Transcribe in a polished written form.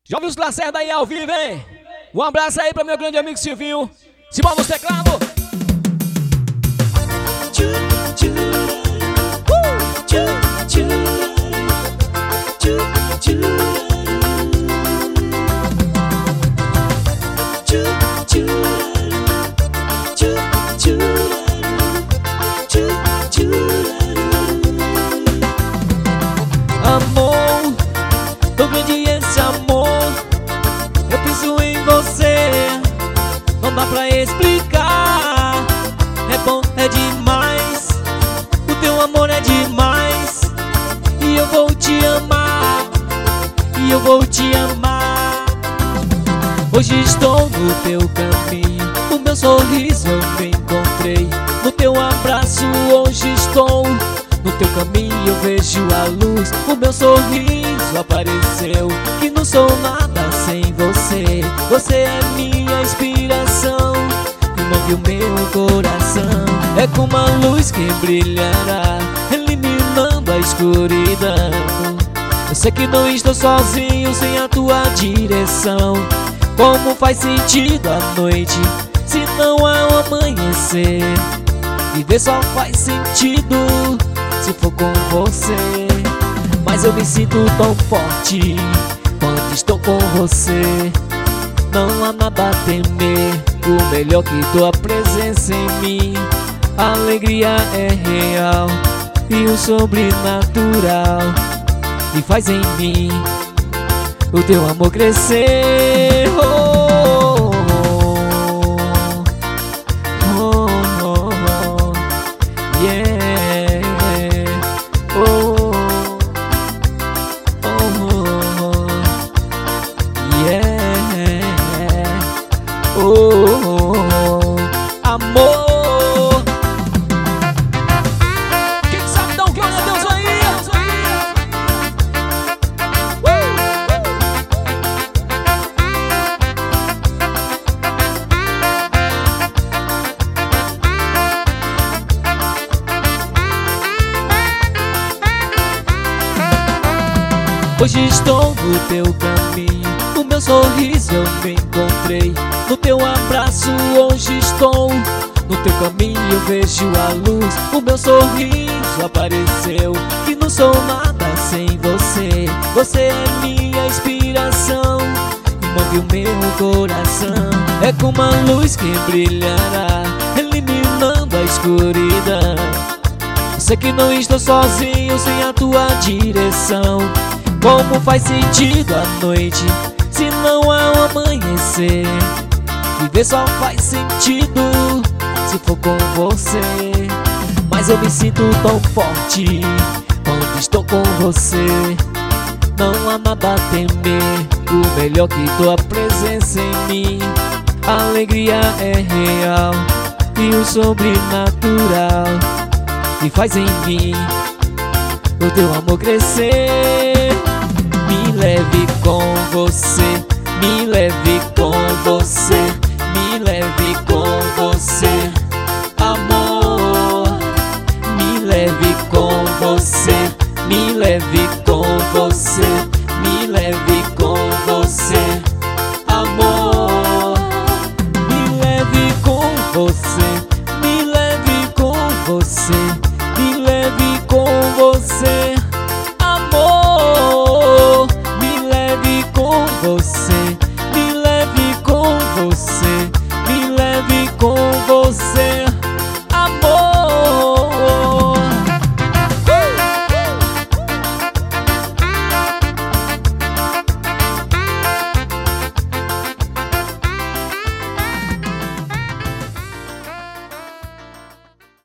Jovem os Lacerda aí ao vivo, hein? Um abraço aí pra meu grande amigo Silvinho. Simbora nos teclados. Amor, tão grande esse amor, eu penso em você, não dá pra explicar. É bom, é demais, o teu amor é demais. E eu vou te amar, e eu vou te amar. Hoje estou no teu caminho, o meu sorriso eu me encontrei. No teu abraço hoje estou, no teu caminho eu vejo a luz. O meu sorriso apareceu, que não sou nada sem você. Você é minha inspiração, que move o meu coração. É como a luz que brilhará, eliminando a escuridão. Eu sei que não estou sozinho sem a tua direção. Como faz sentido a noite se não há um amanhecer? Viver só faz sentido se for com você. Mas eu me sinto tão forte quando estou com você. Não há nada a temer, o melhor que tua presença em mim. A alegria é real e o sobrenatural e faz em mim o teu amor crescer. Oh, oh, oh, oh, oh, yeah. Oh, oh, oh, yeah. Oh, amor. Quem sabe dá um glória a Deus aí? Hoje estou no teu caminho, o meu sorriso eu me encontrei. No teu abraço hoje estou, no teu caminho eu vejo a luz. O meu sorriso apareceu, que não sou nada sem você. Você é minha inspiração e move o meu coração. É como a luz que brilhará, eliminando a escuridão. Eu sei que não estou sozinho sem a tua direção. Como faz sentido a noite se não há um amanhecer? Viver só faz sentido se for com você. Mas eu me sinto tão forte quando estou com você. Não há nada a temer, o melhor que tua presença em mim. A alegria é real e o sobrenatural e faz em mim o teu amor crescer. Me leve com você, me leve com você, me leve com você, amor. Me leve com você, me leve com você, me leve com você, amor. Me leve com você, me leve com você, me leve com você, amor. Me leve com você, me leve com você.